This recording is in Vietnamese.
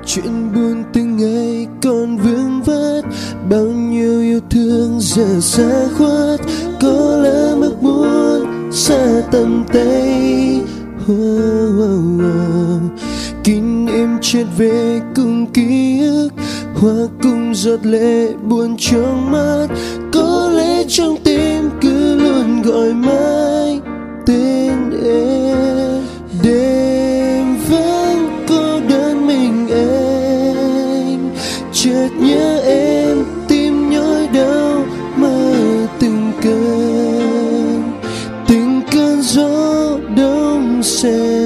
Chuyện buồn từng ngày còn vương vất, bao nhiêu yêu thương giờ xa khuất. Có lẽ ước muốn xa tầm tay. Kín em chết về cùng ký ức, hoa cùng giọt lệ buồn trong mắt. Có lẽ trong tim cứ luôn gọi mãi tên em. Đêm vắng cô đơn mình anh, chợt nhớ em tim nhói đau mơ từng cơn gió đông xe.